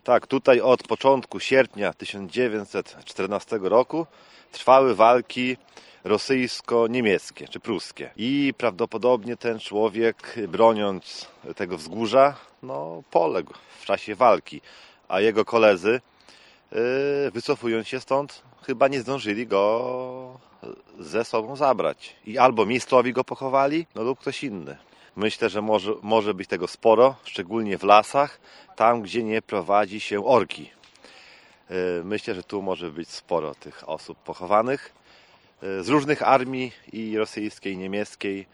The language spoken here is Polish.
Tak, tutaj od początku sierpnia 1914 roku trwały walki rosyjsko-niemieckie czy pruskie. I prawdopodobnie ten człowiek, broniąc tego wzgórza, poległ w czasie walki, a jego koledzy, wycofując się stąd, chyba nie zdążyli go ze sobą zabrać. I albo miejscowi go pochowali, lub ktoś inny. Myślę, że może być tego sporo, szczególnie w lasach, tam gdzie nie prowadzi się orki. Myślę, że tu może być sporo tych osób pochowanych z różnych armii, i rosyjskiej, i niemieckiej.